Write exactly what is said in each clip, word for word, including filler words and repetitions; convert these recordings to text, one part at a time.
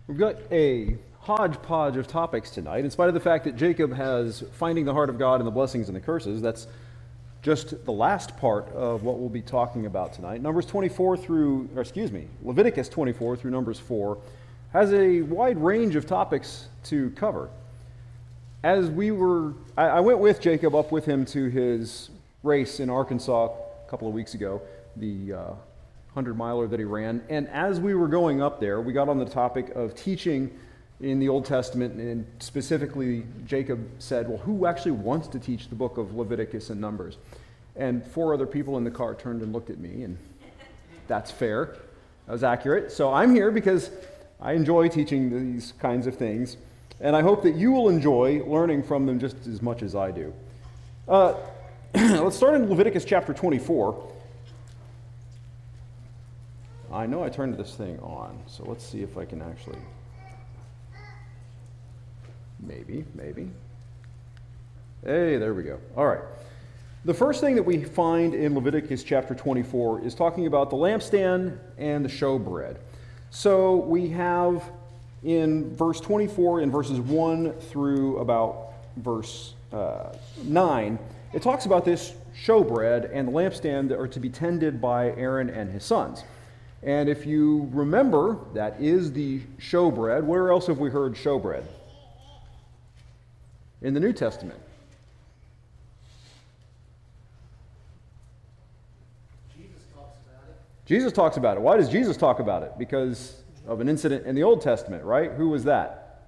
We've got a hodgepodge of topics tonight. In spite of the fact that Jacob has finding the heart of God and the blessings and the curses, that's just the last part of what we'll be talking about tonight. Numbers twenty-four through, or excuse me, Leviticus twenty-four through Numbers four has a wide range of topics to cover. As we were, I, I went with Jacob up with him to his race in Arkansas a couple of weeks ago, the uh, hundred miler that he ran. And as we were going up there, we got on the topic of teaching in the Old Testament, and specifically Jacob said, well, who actually wants to teach the book of Leviticus and Numbers? And four other people in the car turned and looked at me, and that's fair. That was accurate. So I'm here because I enjoy teaching these kinds of things, and I hope that you will enjoy learning from them just as much as I do. Uh, let's start in Leviticus chapter twenty-four. I know I turned this thing on, so let's see if I can actually... Maybe, maybe. Hey, there we go. All right. The first thing that we find in Leviticus chapter twenty-four is talking about the lampstand and the showbread. So we have in verse twenty-four, in verses one through about verse uh, nine, it talks about this showbread and the lampstand that are to be tended by Aaron and his sons. And if you remember, that is the showbread. Where else have we heard showbread? In the New Testament. Jesus talks about it. Jesus talks about it. Why does Jesus talk about it? Because of an incident in the Old Testament, right? Who was that?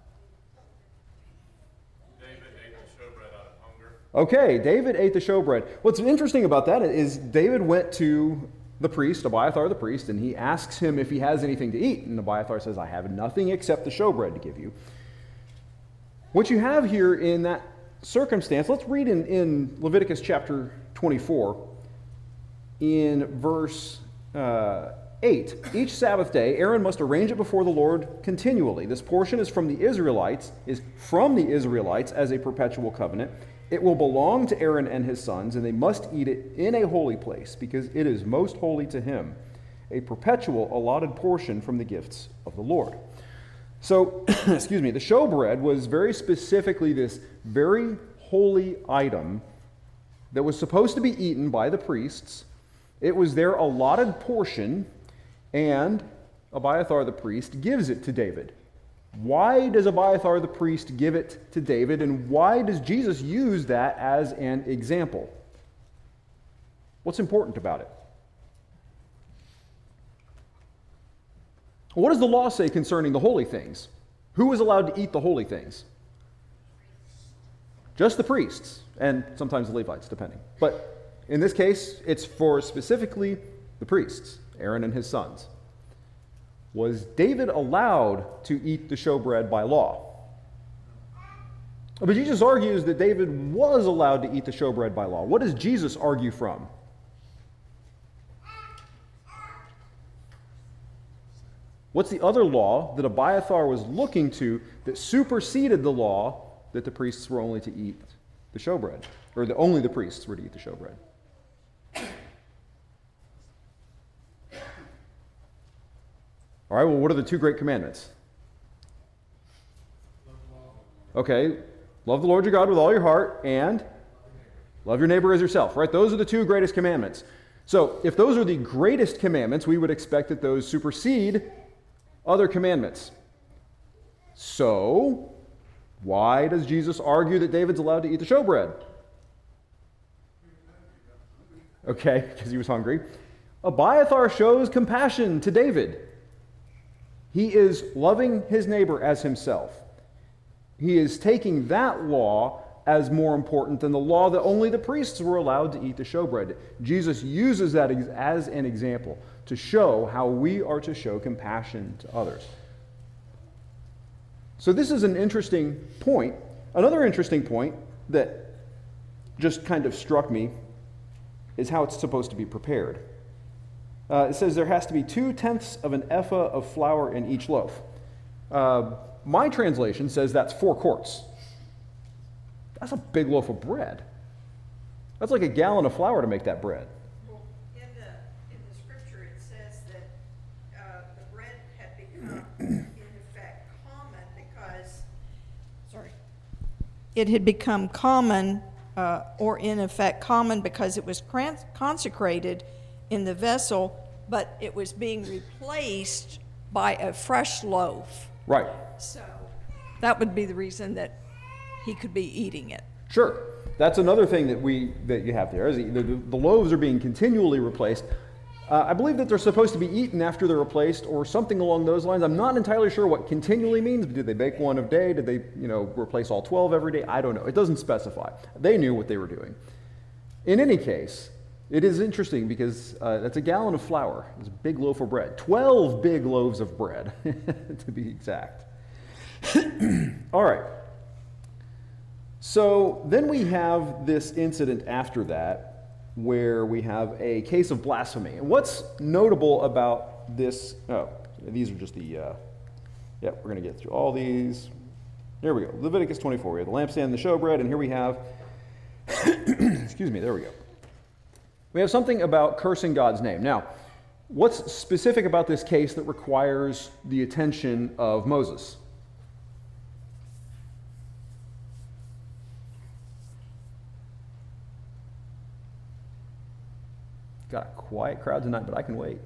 David ate the showbread out of hunger. Okay, David ate the showbread. What's interesting about that is David went to the priest, Abiathar the priest, and he asks him if he has anything to eat. And Abiathar says, I have nothing except the showbread to give you. What you have here in that circumstance, let's read in, in Leviticus chapter twenty-four, in verse uh, eight. Each Sabbath day, Aaron must arrange it before the Lord continually. This portion is from the Israelites, is from the Israelites as a perpetual covenant. It will belong to Aaron and his sons, and they must eat it in a holy place, because it is most holy to him, a perpetual allotted portion from the gifts of the Lord. So, excuse me, the showbread was very specifically this very holy item that was supposed to be eaten by the priests. It was their allotted portion, and Abiathar the priest gives it to David. Why does Abiathar the priest give it to David, and why does Jesus use that as an example? What's important about it? What does the law say concerning the holy things? Who is allowed to eat the holy things? Just the priests, and sometimes the Levites, depending. But in this case, it's for specifically the priests, Aaron and his sons. Was David allowed to eat the showbread by law? But Jesus argues that David was allowed to eat the showbread by law. What does Jesus argue from? What's the other law that Abiathar was looking to that superseded the law that the priests were only to eat the showbread? Or that only the priests were to eat the showbread? All right, well, what are the two great commandments? Okay, love the Lord your God with all your heart and love your neighbor as yourself, right? Those are the two greatest commandments. So if those are the greatest commandments, we would expect that those supersede other commandments. So, why does Jesus argue that David's allowed to eat the showbread? Okay, because he was hungry. Abiathar shows compassion to David. He is loving his neighbor as himself. He is taking that law as more important than the law that only the priests were allowed to eat the showbread. Jesus uses that as an example to show how we are to show compassion to others. So this is an interesting point. Another interesting point that just kind of struck me is how it's supposed to be prepared. Uh, it says there has to be two-tenths of an ephah of flour in each loaf. Uh, my translation says that's four quarts. That's a big loaf of bread. That's like a gallon of flour to make that bread. Well, in the in the scripture it says that uh, the bread had become in effect it had become common, uh, or in effect common, because it was cran- consecrated in the vessel, but it was being replaced by a fresh loaf. Right. So that would be the reason that he could be eating it. Sure. That's another thing that we that you have there. Is the, the, the loaves are being continually replaced. Uh, I believe that they're supposed to be eaten after they're replaced, or something along those lines. I'm not entirely sure what continually means. Did they bake one a day? Did they, you know, replace all twelve every day? I don't know. It doesn't specify. They knew what they were doing. In any case, it is interesting because uh, that's a gallon of flour. It's a big loaf of bread. Twelve big loaves of bread, to be exact. All right. So then we have this incident after that, where we have a case of blasphemy. And what's notable about this, oh, these are just the, uh, yep, we're going to get through all these. There we go, Leviticus twenty-four. We have the lampstand and the showbread, and here we have, excuse me, there we go. We have something about cursing God's name. Now, what's specific about this case that requires the attention of Moses? Got a quiet crowd tonight, but I can wait.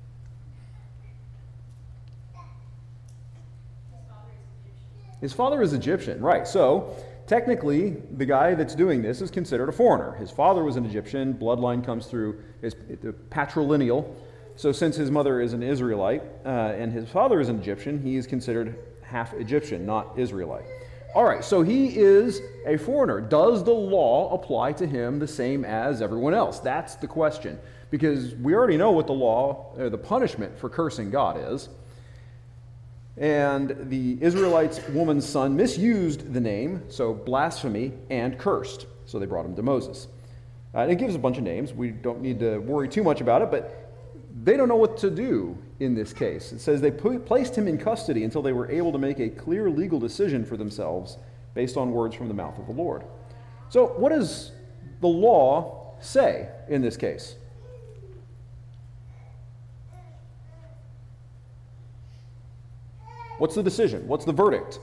His father is Egyptian, right. So, technically, the guy that's doing this is considered a foreigner. His father was an Egyptian. Bloodline comes through his patrilineal. So, since his mother is an Israelite uh, and his father is an Egyptian, he is considered half Egyptian, not Israelite. All right, so he is a foreigner. Does the law apply to him the same as everyone else? That's the question. Because we already know what the law, or the punishment for cursing God is. And the Israelites' woman's son misused the name, so blasphemy, and cursed. So they brought him to Moses. Uh, and it gives a bunch of names. We don't need to worry too much about it, but they don't know what to do in this case. It says they put, placed him in custody until they were able to make a clear legal decision for themselves based on words from the mouth of the Lord. So what does the law say in this case? What's the decision? What's the verdict?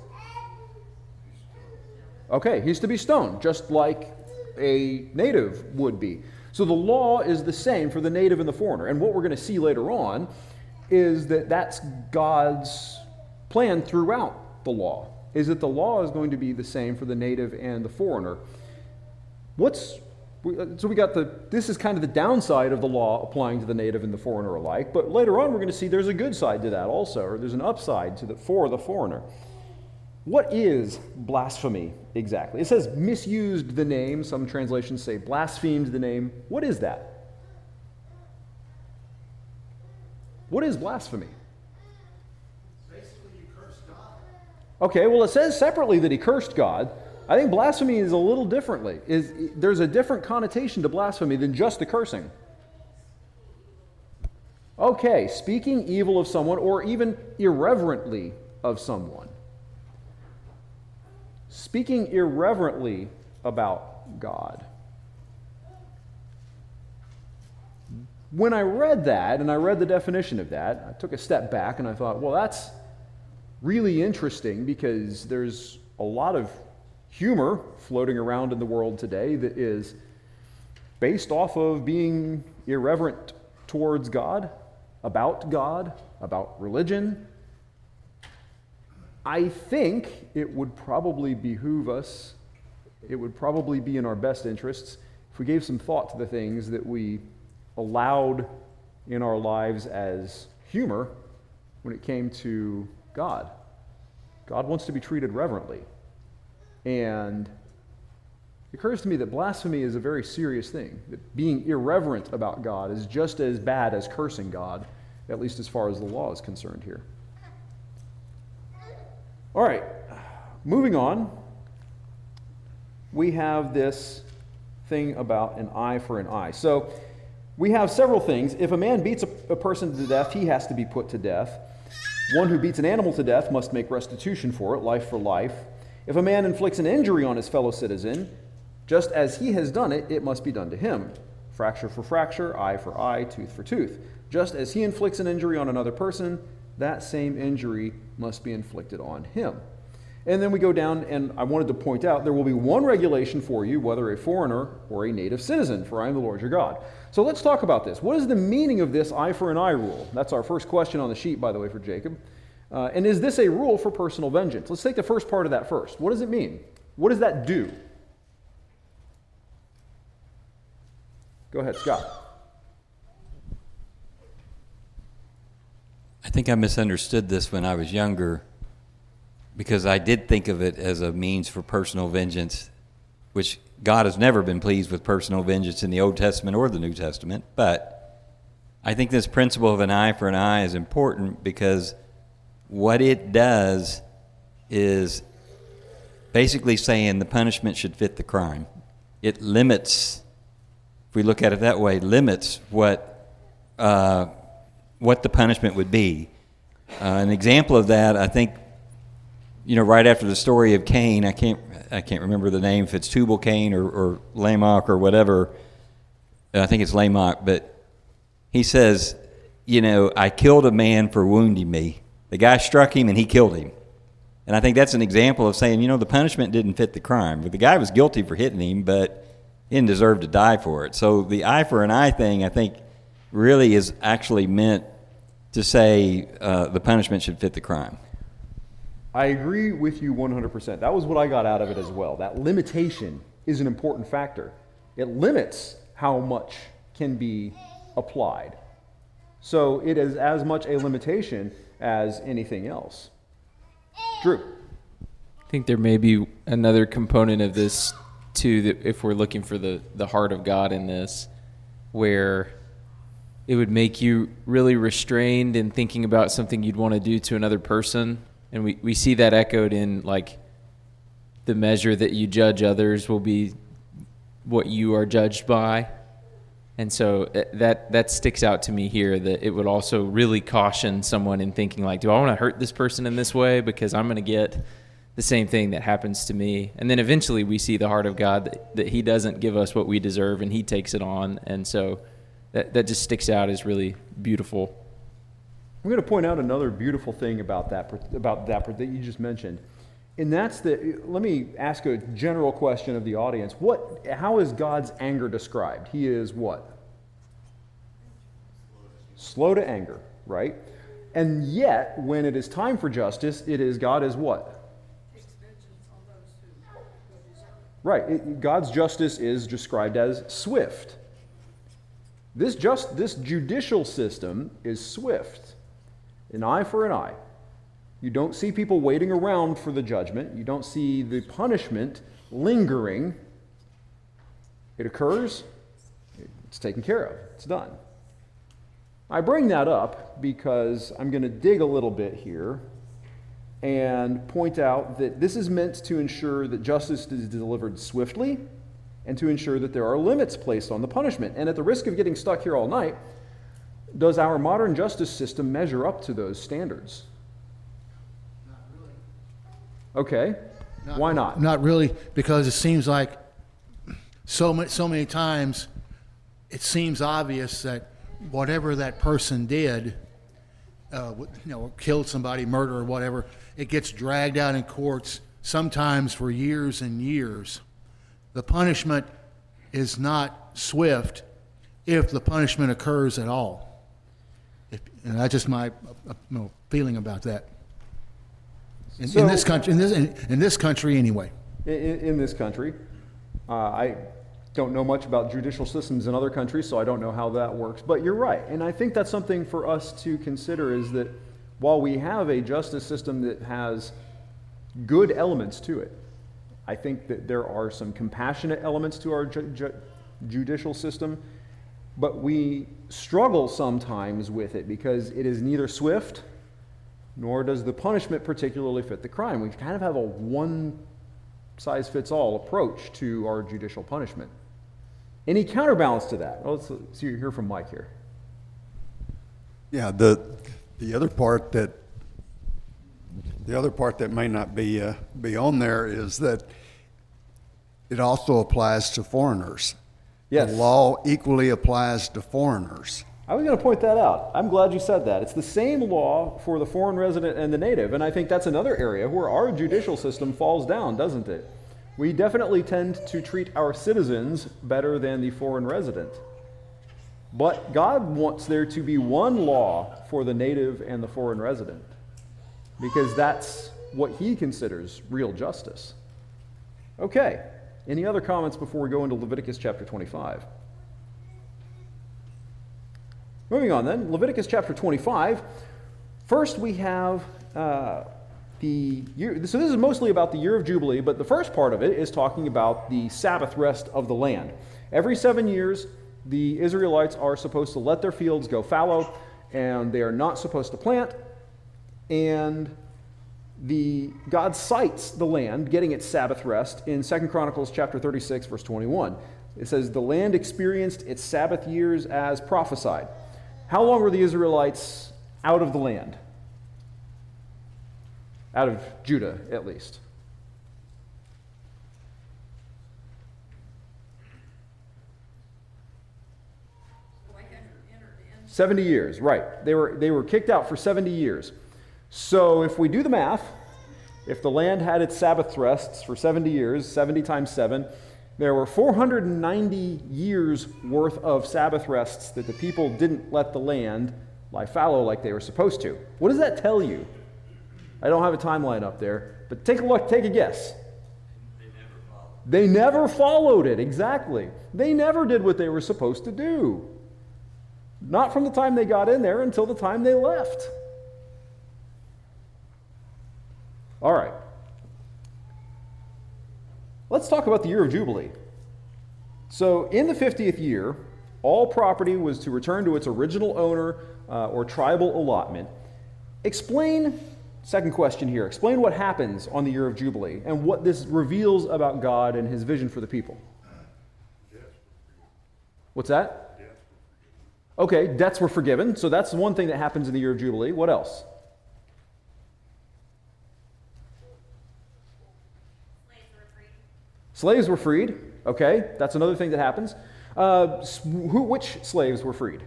Okay, he's to be stoned, just like a native would be. So the law is the same for the native and the foreigner. And what we're going to see later on is that that's God's plan throughout the law, is that the law is going to be the same for the native and the foreigner. What's so we got the this is kind of the downside of the law applying to the native and the foreigner alike, but later on we're going to see there's a good side to that also, or there's an upside to the for the foreigner. What is blasphemy exactly? It says misused the name. Some translations say blasphemed the name. What is that? What is blasphemy? Basically, you curse God. Okay, well, it says separately that he cursed God. I think blasphemy is a little differently. Is there's a different connotation to blasphemy than just the cursing. Okay, speaking evil of someone or even irreverently of someone. Speaking irreverently about God. When I read that, and I read the definition of that, I took a step back and I thought, well, that's really interesting because there's a lot of humor floating around in the world today that is based off of being irreverent towards God, about God, about religion. I think it would probably behoove us, it would probably be in our best interests if we gave some thought to the things that we allowed in our lives as humor when it came to God. God wants to be treated reverently. And it occurs to me that blasphemy is a very serious thing, that being irreverent about God is just as bad as cursing God, at least as far as the law is concerned here. All right, moving on, we have this thing about an eye for an eye. So we have several things. If a man beats a, a person to death, he has to be put to death. One who beats an animal to death must make restitution for it, life for life. If a man inflicts an injury on his fellow citizen, just as he has done it, it must be done to him. Fracture for fracture, eye for eye, tooth for tooth. Just as he inflicts an injury on another person, that same injury must be inflicted on him. And then we go down, and I wanted to point out, there will be one regulation for you, whether a foreigner or a native citizen, for I am the Lord your God. So let's talk about this. What is the meaning of this eye for an eye rule? That's our first question on the sheet, by the way, for Jacob. Uh, and is this a rule for personal vengeance? Let's take the first part of that first. What does it mean? What does that do? Go ahead, Scott. I think I misunderstood this when I was younger, because I did think of it as a means for personal vengeance, which God has never been pleased with personal vengeance in the Old Testament or the New Testament. But I think this principle of an eye for an eye is important, because what it does is basically saying the punishment should fit the crime. It limits, if we look at it that way, limits what uh, what the punishment would be. Uh, an example of that, I think, you know, right after the story of Cain, I can't I can't remember the name, if it's Tubal Cain or, or Lamech or whatever. I think it's Lamech, but he says, you know, I killed a man for wounding me. The guy struck him and he killed him. And I think that's an example of saying, you know, the punishment didn't fit the crime. But the guy was guilty for hitting him, but he didn't deserve to die for it. So the eye for an eye thing, I think, really is actually meant to say uh, the punishment should fit the crime. I agree with you one hundred percent. That was what I got out of it as well. That limitation is an important factor. It limits how much can be applied. So it is as much a limitation as anything else. Drew. I think there may be another component of this too, that if we're looking for the, the heart of God in this, where it would make you really restrained in thinking about something you'd want to do to another person. And we, we see that echoed in, like, the measure that you judge others will be what you are judged by. And so that that sticks out to me here, that it would also really caution someone in thinking, like, do I want to hurt this person in this way because I'm going to get the same thing that happens to me? And then eventually we see the heart of God, that, that he doesn't give us what we deserve and he takes it on. And so that, that just sticks out as really beautiful. I'm going to point out another beautiful thing about that, about that that you just mentioned. And that's the, let me ask a general question of the audience. What, how is God's anger described? He is what? Slow to anger, right? And yet, when it is time for justice, it is, God is what? Right, it, God's justice is described as swift. This just, this judicial system is swift. An eye for an eye. You don't see people waiting around for the judgment. You don't see the punishment lingering. It occurs, it's taken care of, it's done. I bring that up because I'm going to dig a little bit here and point out that this is meant to ensure that justice is delivered swiftly and to ensure that there are limits placed on the punishment. And at the risk of getting stuck here all night, does our modern justice system measure up to those standards? Not really. Okay. Not, Why not? Not really, because it seems like so many, so many times it seems obvious that whatever that person did, uh, you know, killed somebody, murder or whatever, it gets dragged out in courts, sometimes for years and years. The punishment is not swift if the punishment occurs at all. If, and that's just my uh, you know, feeling about that. In, So- in this country, in this, in, in this country anyway. In, in this country, uh, I don't know much about judicial systems in other countries, so I don't know how that works. But you're right, and I think that's something for us to consider, is that while we have a justice system that has good elements to it, I think that there are some compassionate elements to our ju- ju- judicial system, but we struggle sometimes with it because it is neither swift nor does the punishment particularly fit the crime. We kind of have a one-size-fits-all approach to our judicial punishment. Any counterbalance to that? Well, let's, let's hear from Mike here. Yeah, the the other part that the other part that may not be uh, be on there is that it also applies to foreigners. Yes. The law equally applies to foreigners. I was going to point that out. I'm glad you said that. It's the same law for the foreign resident and the native, and I think that's another area where our judicial system falls down, doesn't it? We definitely tend to treat our citizens better than the foreign resident. But God wants there to be one law for the native and the foreign resident, because that's what he considers real justice. Okay, any other comments before we go into Leviticus chapter twenty-five? Moving on then, Leviticus chapter twenty-five. First we have uh, the year, so this is mostly about the year of Jubilee, but the first part of it is talking about the Sabbath rest of the land. Every seven years, the Israelites are supposed to let their fields go fallow, and they are not supposed to plant, and the God cites the land getting its Sabbath rest in Second Chronicles chapter thirty-six, verse twenty-one. It says, the land experienced its Sabbath years as prophesied. How long were the Israelites out of the land? Out of Judah, at least. seventy years, right. They were, they were kicked out for seventy years. So if we do the math, if the land had its Sabbath rests for seventy years, seventy times seven, there were four hundred ninety years worth of Sabbath rests that the people didn't let the land lie fallow like they were supposed to. What does that tell you? I don't have a timeline up there, but take a look, take a guess. They never followed. They never followed it, exactly. They never did what they were supposed to do. Not from the time they got in there until the time they left. All right. Let's talk about the year of Jubilee. So in the fiftieth year, all property was to return to its original owner uh, or tribal allotment. Explain, second question here, explain what happens on the year of Jubilee and what this reveals about God and his vision for the people. What's that? Okay, debts were forgiven. So that's one thing that happens in the year of Jubilee. What else? Slaves were freed. Okay, that's another thing that happens. Uh, who, which slaves were freed?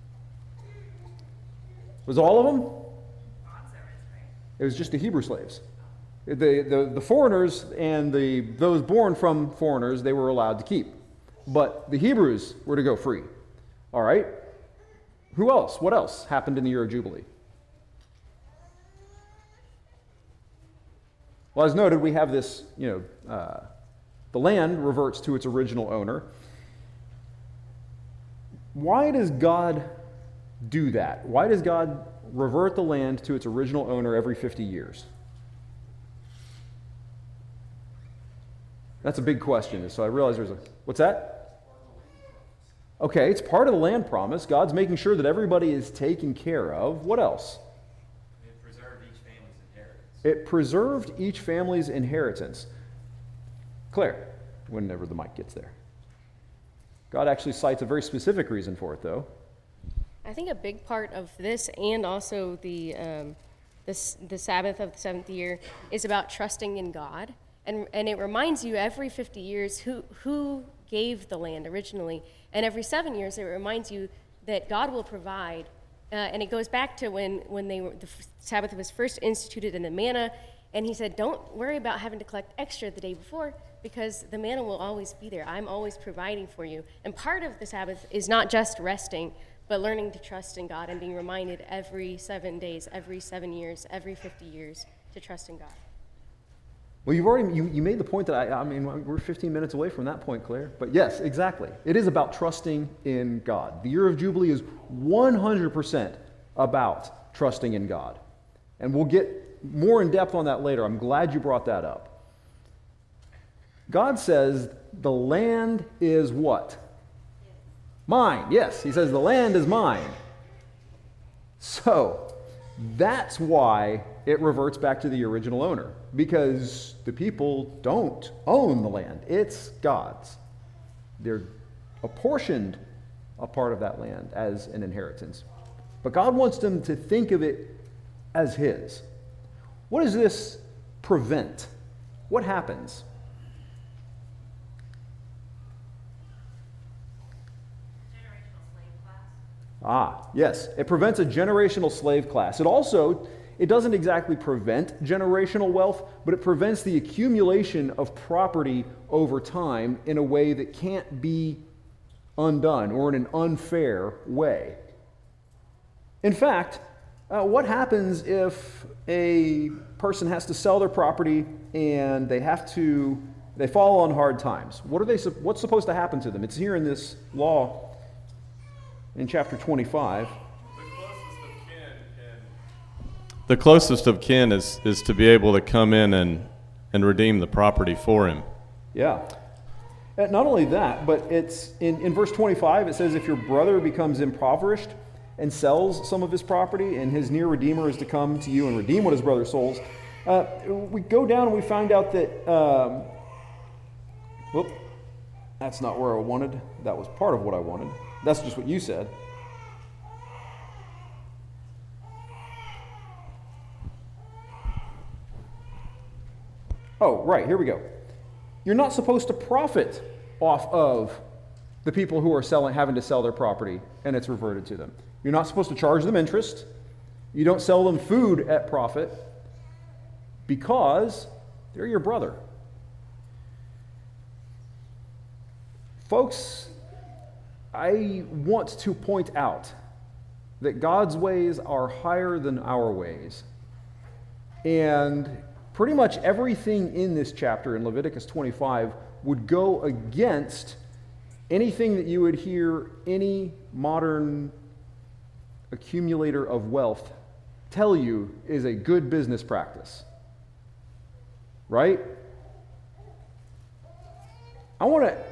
Was all of them? It was just the Hebrew slaves. The, the, the foreigners and the, those born from foreigners, they were allowed to keep. But the Hebrews were to go free. All right? Who else? What else happened in the year of Jubilee? Well, as noted, we have this, you know, uh, the land reverts to its original owner. Why does God do that? Why does God revert the land to its original owner every fifty years? That's a big question, so I realize there's a... What's that? Okay, it's part of the land promise. God's making sure that everybody is taken care of. What else? It preserved each family's inheritance. It preserved each family's inheritance. Claire, whenever the mic gets there. God actually cites a very specific reason for it, though. I think a big part of this and also the, um, this, the Sabbath of the seventh year is about trusting in God. And, and it reminds you every fifty years who, who gave the land originally. And every seven years it reminds you that God will provide. Uh, and it goes back to when, when they were, the Sabbath was first instituted in the manna. And he said, don't worry about having to collect extra the day before, because the manna will always be there. I'm always providing for you. And part of the Sabbath is not just resting, but learning to trust in God and being reminded every seven days, every seven years, every fifty years to trust in God. Well, you've already, you, you made the point that I, I mean, we're fifteen minutes away from that point, Claire. But yes, exactly. It is about trusting in God. The year of Jubilee is one hundred percent about trusting in God. And we'll get more in depth on that later. I'm glad you brought that up. God says the land is what? Mine. Yes, he says the land is mine. So that's why it reverts back to the original owner, because the people don't own the land. It's God's. They're apportioned a part of that land as an inheritance. But God wants them to think of it as his. What does this prevent? What happens? Ah, yes. It prevents a generational slave class. It also, it doesn't exactly prevent generational wealth, but it prevents the accumulation of property over time in a way that can't be undone or in an unfair way. In fact, uh, what happens if a person has to sell their property and they have to, they fall on hard times? What are they, what's supposed to happen to them? It's here in this law in chapter twenty-five. The closest of kin is, is to be able to come in and, and redeem the property for him. Yeah. And not only that, but it's in, in verse twenty-five, it says if your brother becomes impoverished and sells some of his property, and his near redeemer is to come to you and redeem what his brother souls. Uh, we go down and we find out that, um, whoop, that's not where I wanted. That was part of what I wanted. That's just what you said. Oh, right, here we go. You're not supposed to profit off of the people who are selling, having to sell their property, and it's reverted to them. You're not supposed to charge them interest. You don't sell them food at profit because they're your brother. Folks, I want to point out that God's ways are higher than our ways. And pretty much everything in this chapter in Leviticus twenty-five would go against anything that you would hear any modern accumulator of wealth tell you is a good business practice. Right? I want to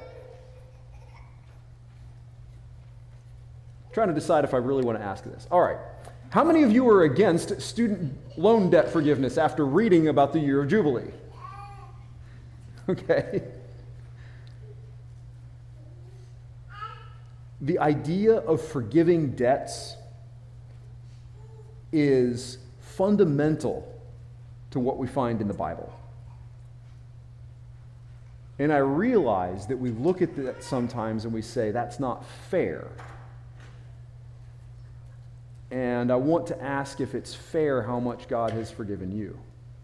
trying to decide if I really want to ask this. All right. How many of you are against student loan debt forgiveness after reading about the year of Jubilee? Okay. The idea of forgiving debts is fundamental to what we find in the Bible. And I realize that we look at that sometimes and we say, that's not fair. And I want to ask if it's fair how much God has forgiven you.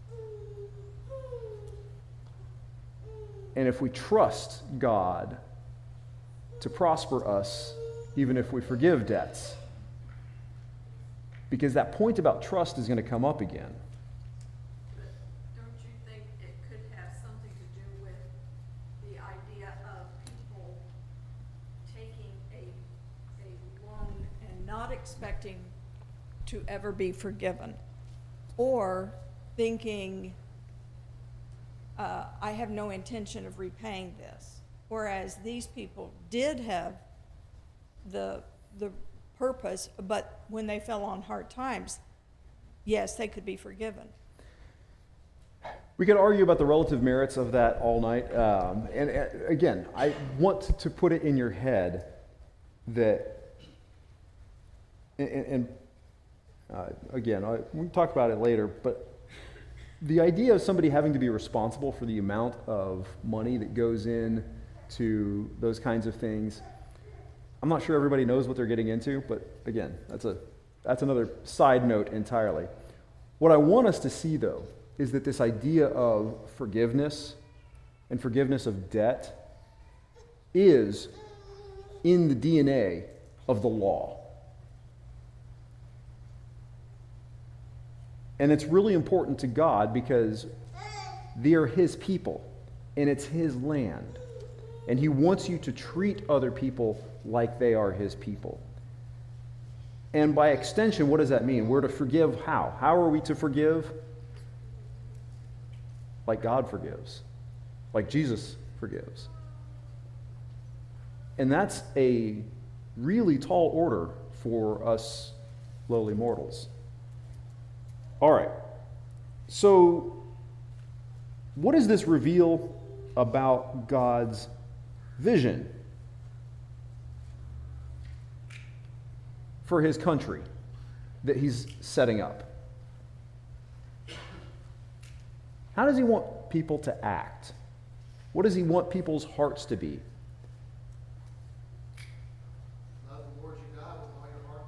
And if we trust God to prosper us, even if we forgive debts. Because that point about trust is going to come up again. But don't you think it could have something to do with the idea of people taking a, a loan and not expecting to ever be forgiven, or thinking, uh, I have no intention of repaying this, whereas these people did have the the purpose, but when they fell on hard times, yes, they could be forgiven. We could argue about the relative merits of that all night, um, and uh, again, I want to put it in your head that, and, and Uh, again, I, we can talk about it later, but the idea of somebody having to be responsible for the amount of money that goes in to those kinds of things, I'm not sure everybody knows what they're getting into, but again, that's a that's another side note entirely. What I want us to see, though, is that this idea of forgiveness and forgiveness of debt is in the D N A of the law. And it's really important to God because they are His people, and it's His land. And He wants you to treat other people like they are His people. And by extension, what does that mean? We're to forgive how? How are we to forgive? Like God forgives. Like Jesus forgives. And that's a really tall order for us lowly mortals. All right, so what does this reveal about God's vision for His country that He's setting up? How does He want people to act? What does He want people's hearts to be? Love the Lord your God with all your heart,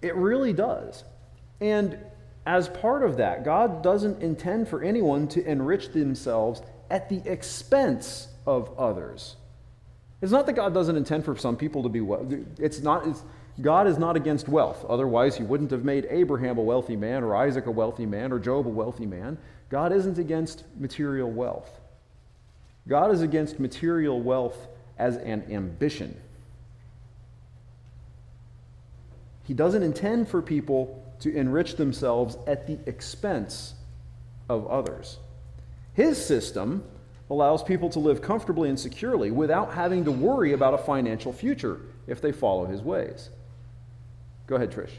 It really does. And as part of that, God doesn't intend for anyone to enrich themselves at the expense of others. It's not that God doesn't intend for some people to be wealthy. It's not. It's, God is not against wealth. Otherwise, he wouldn't have made Abraham a wealthy man, or Isaac a wealthy man, or Job a wealthy man. God isn't against material wealth. God is against material wealth as an ambition. He doesn't intend for people to enrich themselves at the expense of others. His system allows people to live comfortably and securely without having to worry about a financial future if they follow his ways. Go ahead, Trish.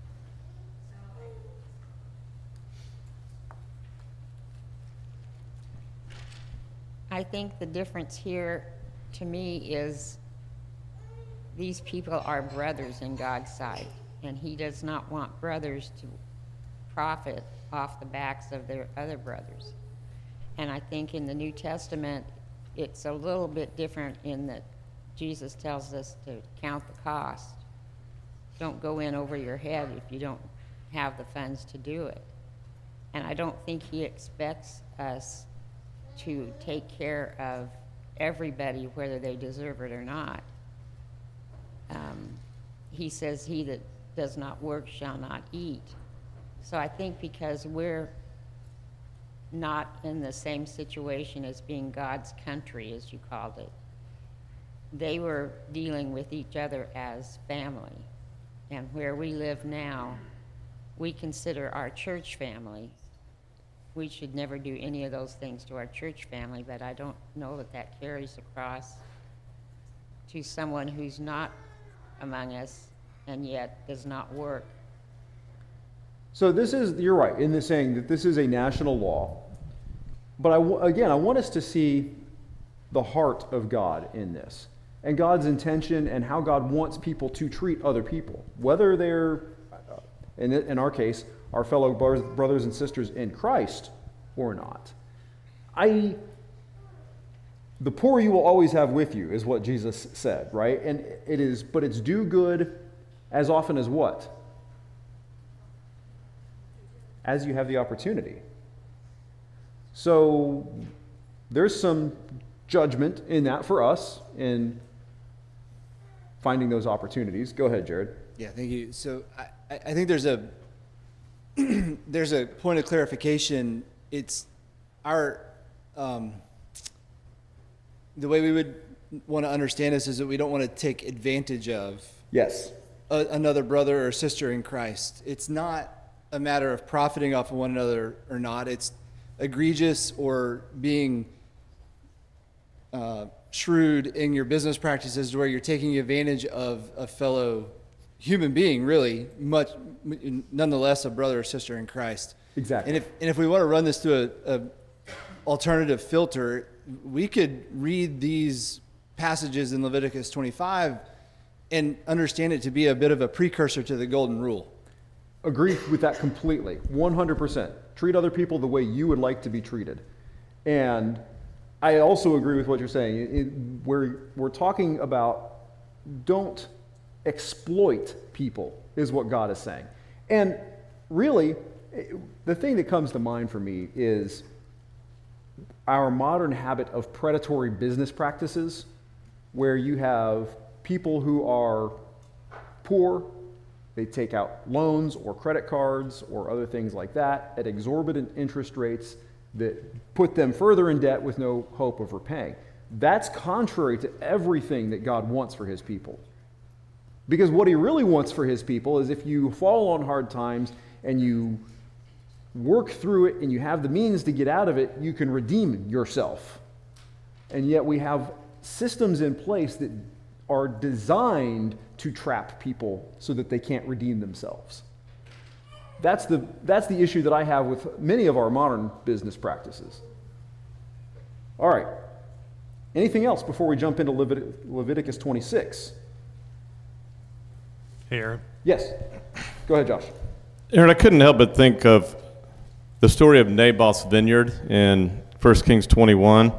I think the difference here to me is these people are brothers in God's sight, and he does not want brothers to profit off the backs of their other brothers. And I think in the New Testament, it's a little bit different in that Jesus tells us to count the cost. Don't go in over your head if you don't have the funds to do it. And I don't think he expects us to take care of everybody, whether they deserve it or not. Um, he says, he that does not work shall not eat. So I think because we're not in the same situation as being God's country, as you called it, they were dealing with each other as family. And where we live now, we consider our church family. We should never do any of those things to our church family, but I don't know that that carries across to someone who's not among us and yet does not work. So this is, you're right, in the saying that this is a national law. But I, again, I want us to see the heart of God in this, and God's intention and how God wants people to treat other people, whether they're, in, in our case, our fellow brothers and sisters in Christ or not. I, the poor you will always have with you is what Jesus said, right? And it is, but it's do good as often as what? As you have the opportunity. So there's some judgment in that for us in finding those opportunities. Go ahead, Jared. Yeah, thank you. So I, I think there's a there's a point of clarification. It's our um, the way we would want to understand this is that we don't want to take advantage of Yes. a, another brother or sister in Christ. It's not a matter of profiting off of one another or not. It's egregious or being uh, shrewd in your business practices to where you're taking advantage of a fellow human being, really, much nonetheless a brother or sister in Christ. Exactly. And if and if we want to run this through a, a alternative filter, we could read these passages in Leviticus twenty-five and understand it to be a bit of a precursor to the golden rule. Agree with that completely, one hundred percent. Treat other people the way you would like to be treated. And I also agree with what you're saying. It, it, we're, we're talking about don't exploit people, is what God is saying. And really, the thing that comes to mind for me is our modern habit of predatory business practices, where you have people who are poor. They take out loans or credit cards or other things like that at exorbitant interest rates that put them further in debt with no hope of repaying. That's contrary to everything that God wants for his people. Because what he really wants for his people is if you fall on hard times and you work through it and you have the means to get out of it, you can redeem yourself. And yet we have systems in place that are designed to trap people so that they can't redeem themselves. That's the, that's the issue that I have with many of our modern business practices. All right. Anything else before we jump into Levit- Leviticus twenty-six? Hey, Aaron. Yes. Go ahead, Josh. Aaron, I couldn't help but think of the story of Naboth's vineyard in First Kings twenty-one,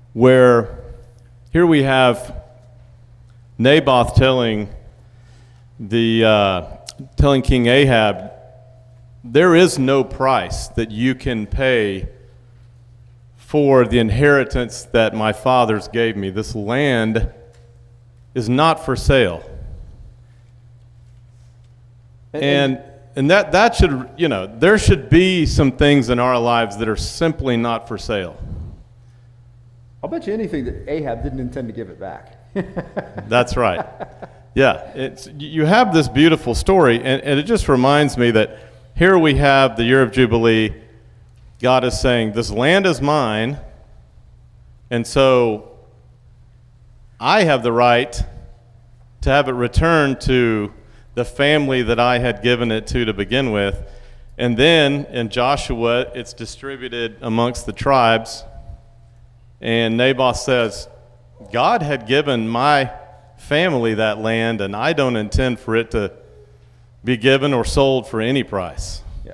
where here we have Naboth telling the uh, telling King Ahab, there is no price that you can pay for the inheritance that my fathers gave me. This land is not for sale. And, And and that, that should, you know, there should be some things in our lives that are simply not for sale. I'll bet you anything that Ahab didn't intend to give it back. That's right. Yeah, it's, you have this beautiful story, and, and it just reminds me that here we have the year of Jubilee. God is saying, this land is mine, and so I have the right to have it returned to the family that I had given it to to begin with. And then in Joshua, it's distributed amongst the tribes, and Naboth says, God had given my family that land, and I don't intend for it to be given or sold for any price. Yeah.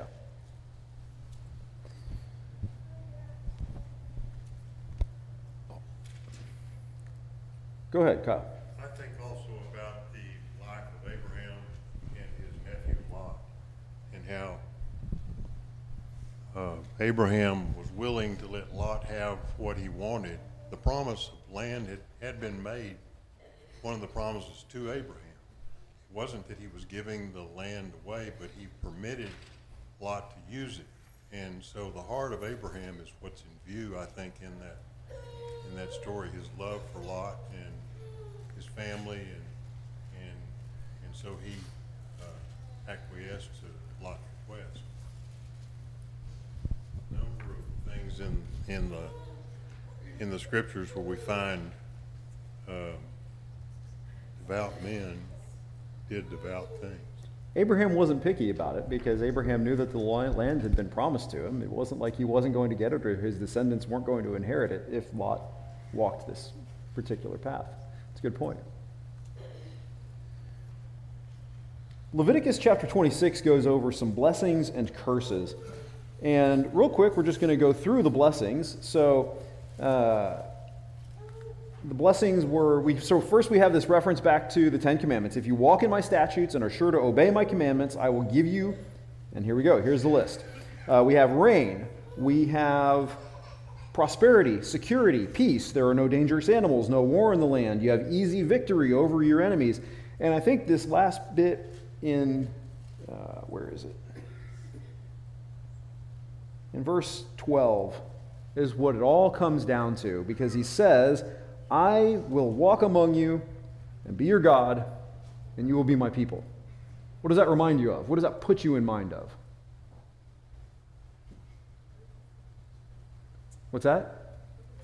Go ahead, Kyle. I think also about the life of Abraham and his nephew Lot, and how uh, Abraham was willing to let Lot have what he wanted. The promise of land had, had been made, one of the promises to Abraham. It wasn't that he was giving the land away, but he permitted Lot to use it. And so the heart of Abraham is what's in view, I think, in that in that story, his love for Lot and his family, and and and so he uh, acquiesced to Lot's request. A number of things in in the in the scriptures where we find uh, devout men did devout things. Abraham wasn't picky about it because Abraham knew that the land had been promised to him. It wasn't like he wasn't going to get it or his descendants weren't going to inherit it if Lot walked this particular path. It's a good point. Leviticus chapter twenty-six goes over some blessings and curses. And real quick, we're just going to go through the blessings. So uh, the blessings were, we, so first we have this reference back to the Ten Commandments. If you walk in my statutes and are sure to obey my commandments, I will give you, and here we go, here's the list. Uh, we have rain, we have prosperity, security, peace. There are no dangerous animals, no war in the land. You have easy victory over your enemies. And I think this last bit in, uh, where is it? In verse twelve is what it all comes down to, because he says, I will walk among you and be your God, and you will be my people. What does that remind you of? What does that put you in mind of? What's that?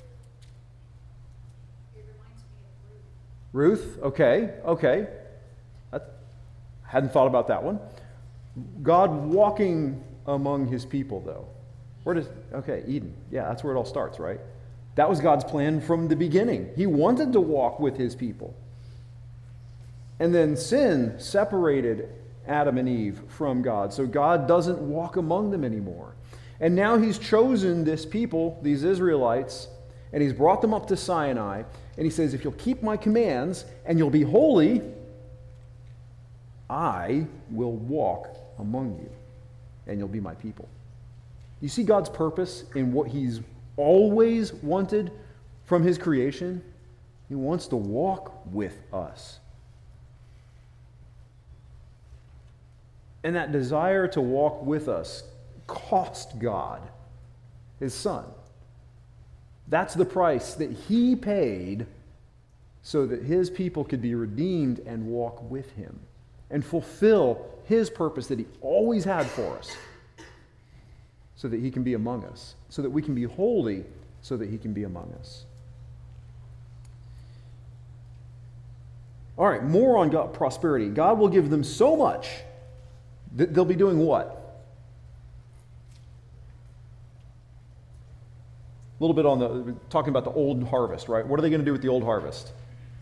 It reminds me of Ruth. Ruth? Okay, okay. I hadn't thought about that one. God walking among his people, though. Where does, okay, Eden. Yeah, that's where it all starts, right? That was God's plan from the beginning. He wanted to walk with his people. And then sin separated Adam and Eve from God. So God doesn't walk among them anymore. And now he's chosen this people, these Israelites, and he's brought them up to Sinai. And he says, if you'll keep my commands and you'll be holy, I will walk among you and you'll be my people. You see God's purpose in what he's always wanted from his creation? He wants to walk with us. And that desire to walk with us cost God his son. That's the price that he paid so that his people could be redeemed and walk with him and fulfill his purpose that he always had for us, so that he can be among us, so that we can be holy, so that he can be among us. All right, more on God, prosperity. God will give them so much that they'll be doing what? A little bit on the, talking about the old harvest, right? What are they going to do with the old harvest?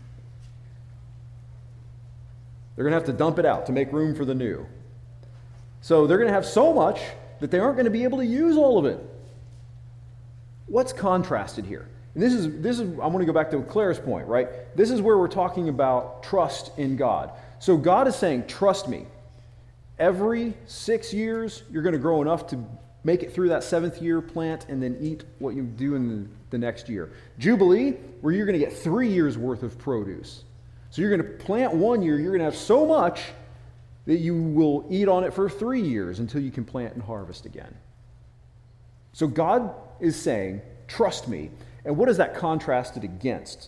They're going to have to dump it out to make room for the new. So they're going to have so much that they aren't going to be able to use all of it. What's contrasted here? And this is, this is, I want to go back to Claire's point, right? This is where we're talking about trust in God. So God is saying, trust me. Every six years, you're going to grow enough to make it through that seventh year, plant, and then eat what you do in the, the next year. Jubilee, where you're going to get three years worth of produce. So you're going to plant one year, you're going to have so much that you will eat on it for three years until you can plant and harvest again. So God is saying, trust me. And what is that contrasted against?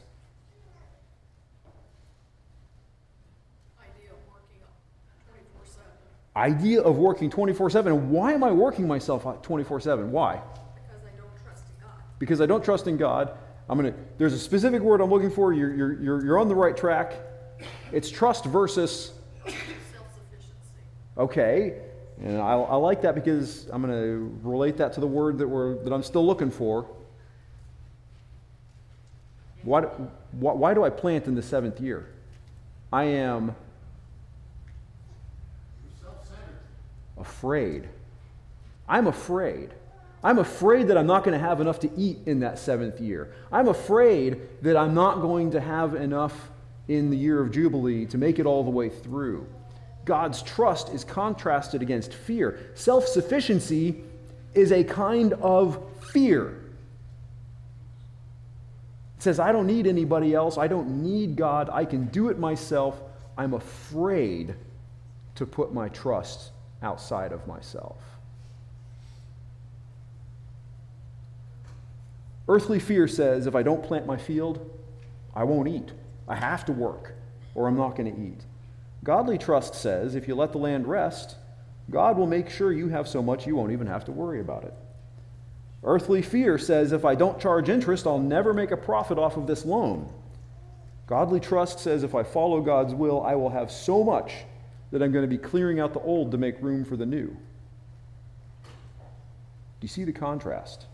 Idea of working twenty-four seven. And why am I working myself out twenty-four seven? Why? Because I don't trust in God. Because I don't trust in God. I'm gonna. There's a specific word I'm looking for. You're you're you're, you're on the right track. It's trust versus Self-sufficiency. okay, and I, I like that because I'm going to relate that to the word that we're that I'm still looking for. Why, why why do I plant in the seventh year? I am afraid. I'm afraid. I'm afraid that I'm not going to have enough to eat in that seventh year. I'm afraid that I'm not going to have enough in the year of Jubilee to make it all the way through. God's trust is contrasted against fear. Self-sufficiency is a kind of fear. It says, I don't need anybody else. I don't need God. I can do it myself. I'm afraid to put my trust outside of myself. Earthly fear says, if I don't plant my field, I won't eat. I have to work, or I'm not going to eat. Godly trust says, if you let the land rest, God will make sure you have so much you won't even have to worry about it. Earthly fear says, if I don't charge interest, I'll never make a profit off of this loan. Godly trust says, if I follow God's will, I will have so much that I'm going to be clearing out the old to make room for the new. Do you see the contrast?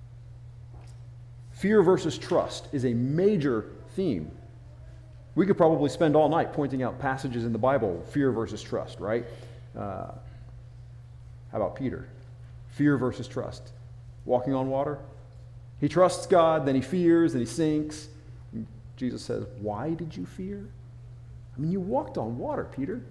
Fear versus trust is a major theme. We could probably spend all night pointing out passages in the Bible, fear versus trust, right? Uh, how about Peter? Fear versus trust. Walking on water. He trusts God, then he fears, then he sinks. And Jesus says, why did you fear? I mean, you walked on water, Peter.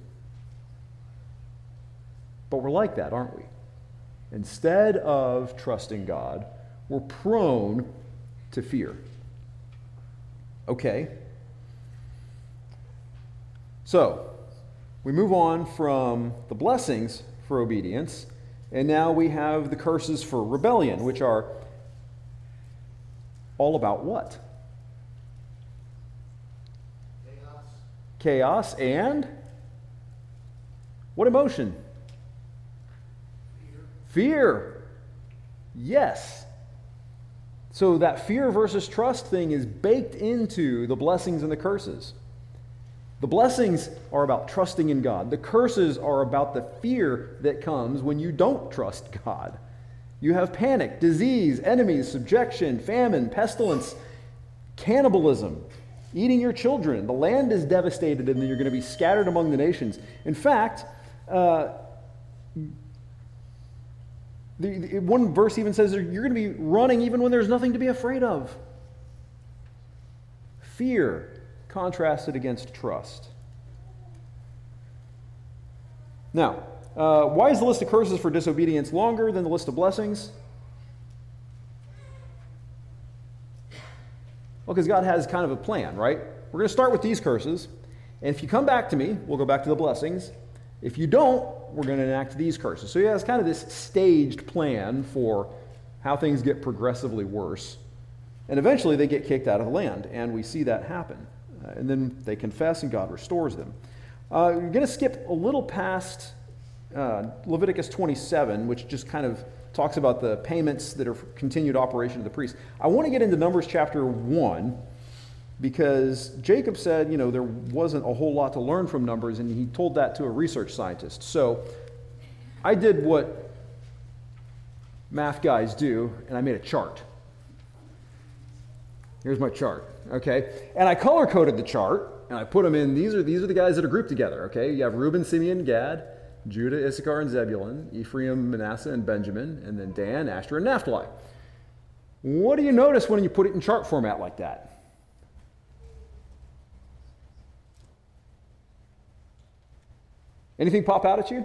But we're like that, aren't we? Instead of trusting God, we're prone to fear. Okay. So, we move on from the blessings for obedience, and now we have the curses for rebellion, which are all about what? Chaos. Chaos and what emotion? Fear. Fear. Yes. So that fear versus trust thing is baked into the blessings and the curses. The blessings are about trusting in God. The curses are about the fear that comes when you don't trust God. You have panic, disease, enemies, subjection, famine, pestilence, cannibalism, eating your children. The land is devastated and then you're going to be scattered among the nations. In fact, uh, the, the, one verse even says you're going to be running even when there's nothing to be afraid of. Fear contrasted against trust. Now, uh, why is the list of curses for disobedience longer than the list of blessings? Well, because God has kind of a plan, right? We're going to start with these curses, and if you come back to me, we'll go back to the blessings. If you don't, we're going to enact these curses. So he has kind of this staged plan for how things get progressively worse, and eventually they get kicked out of the land, and we see that happen. Uh, and then they confess and God restores them. Uh, we're going to skip a little past uh, Leviticus twenty-seven, which just kind of talks about the payments that are for continued operation of the priest. I want to get into Numbers chapter one because Jacob said, you know, there wasn't a whole lot to learn from Numbers, and he told that to a research scientist. So I did what math guys do, and I made a chart. Here's my chart, okay? And I color-coded the chart, and I put them in, these are, these are the guys that are grouped together, okay? You have Reuben, Simeon, Gad, Judah, Issachar, and Zebulun, Ephraim, Manasseh, and Benjamin, and then Dan, Asher, and Naphtali. What do you notice when you put it in chart format like that? Anything pop out at you?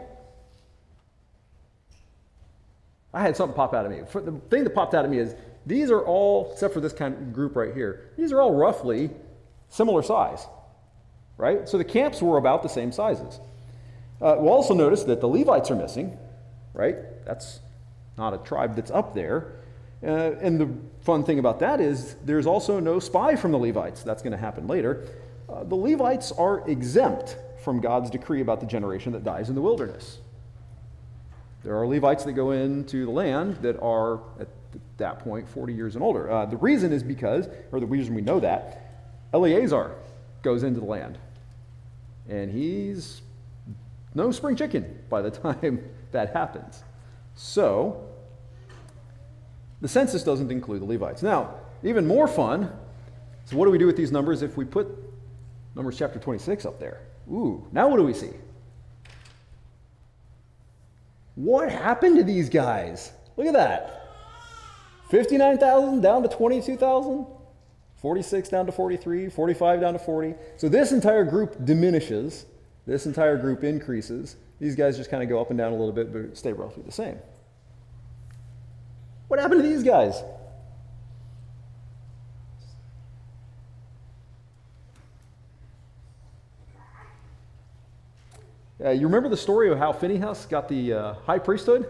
I had something pop out at me. For the thing that popped out at me is these are all, except for this kind of group right here, these are all roughly similar size, right? So the camps were about the same sizes. Uh, we'll also notice that the Levites are missing, right? That's not a tribe that's up there. Uh, and the fun thing about that is there's also no spy from the Levites. That's going to happen later. Uh, the Levites are exempt from God's decree about the generation that dies in the wilderness. There are Levites that go into the land that are, at that point, forty years and older. Uh, the reason is because, or the reason we know that, Eleazar goes into the land. And he's no spring chicken by the time that happens. So, the census doesn't include the Levites. Now, even more fun, so what do we do with these numbers if we put Numbers chapter twenty-six up there? Ooh, now what do we see? What happened to these guys? Look at that. fifty-nine thousand down to twenty-two thousand, forty-six down to forty-three, forty-five down to forty. So this entire group diminishes. This entire group increases. These guys just kind of go up and down a little bit, but stay roughly the same. What happened to these guys? Uh, you remember the story of how Phinehas got the uh, high priesthood?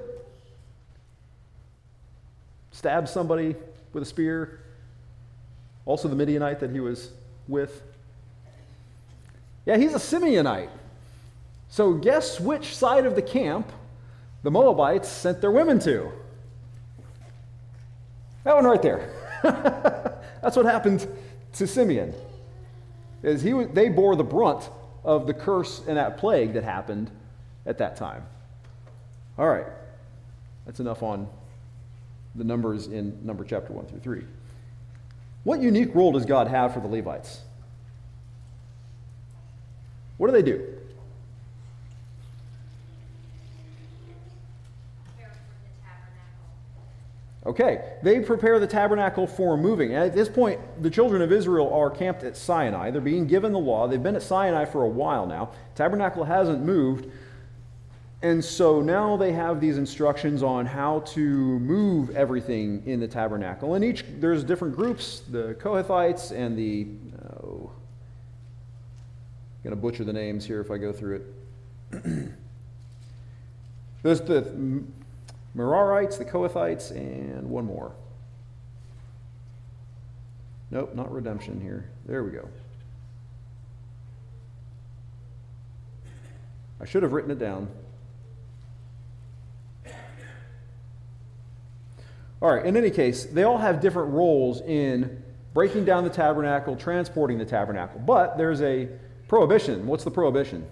Stabbed somebody with a spear. Also the Midianite that he was with. Yeah, he's a Simeonite. So guess which side of the camp the Moabites sent their women to? That one right there. That's what happened to Simeon. Is he? They bore the brunt of the curse and that plague that happened at that time. All right. That's enough on the numbers in number chapter one through three. What unique role does God have for the Levites? What do they do? Okay, they prepare the tabernacle for moving. And at this point, the children of Israel are camped at Sinai. They're being given the law. They've been at Sinai for a while now. Tabernacle hasn't moved. And so now they have these instructions on how to move everything in the tabernacle. And each, there's different groups, the Kohathites and the, oh, I'm going to butcher the names here if I go through it. There's the Merarites, the Kohathites, and one more. Nope, not redemption here. There we go. I should have written it down. All right, in any case, they all have different roles in breaking down the tabernacle, transporting the tabernacle. But there's a prohibition. What's the prohibition?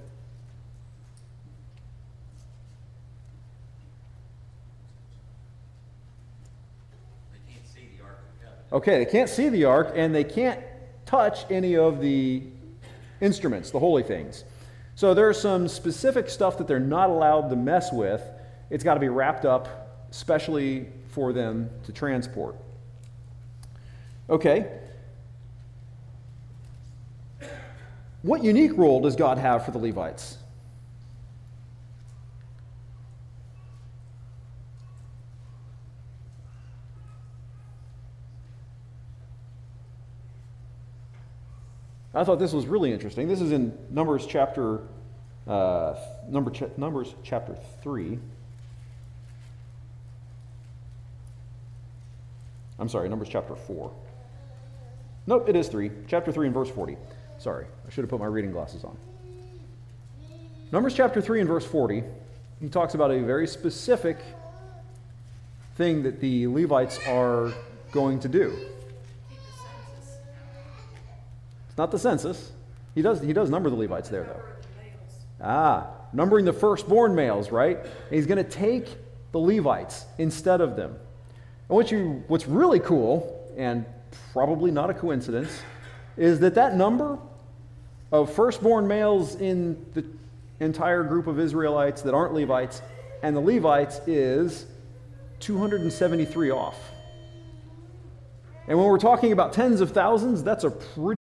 Okay, they can't see the ark, and they can't touch any of the instruments, the holy things. So there's some specific stuff that they're not allowed to mess with. It's got to be wrapped up, especially for them to transport. Okay. What unique role does God have for the Levites? I thought this was really interesting. This is in Numbers chapter uh, number ch- Numbers chapter three. I'm sorry, Numbers chapter four. Nope, it is three. Chapter three and verse forty. Sorry, I should have put my reading glasses on. Numbers chapter three and verse forty. He talks about a very specific thing that the Levites are going to do. It's not the census. He does, he does number the Levites there, though. Ah, numbering the firstborn males, right? And he's going to take the Levites instead of them. And what you, what's really cool, and probably not a coincidence, is that that number of firstborn males in the entire group of Israelites that aren't Levites and the Levites is two hundred seventy-three off. And when we're talking about tens of thousands, that's a pretty